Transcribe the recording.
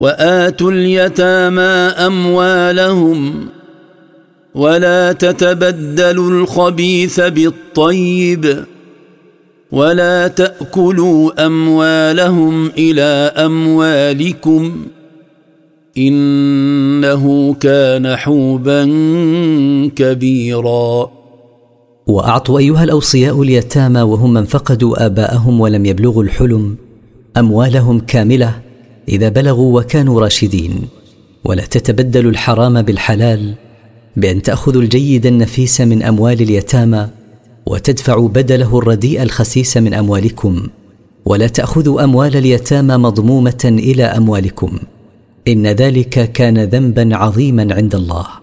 وآتوا اليتامى أموالهم ولا تتبدلوا الخبيث بالطيب ولا تأكلوا أموالهم إلى أموالكم إنه كان حوبا كبيرا. وأعطوا أيها الأوصياء اليتامى وهم من فقدوا آباءهم ولم يبلغوا الحلم أموالهم كاملة إذا بلغوا وكانوا راشدين، ولا تتبدلوا الحرام بالحلال بأن تأخذوا الجيد النفيس من أموال اليتامى وتدفعوا بدله الرديء الخسيس من أموالكم، ولا تأخذوا أموال اليتامى مضمومة إلى أموالكم، إن ذلك كان ذنبا عظيما عند الله.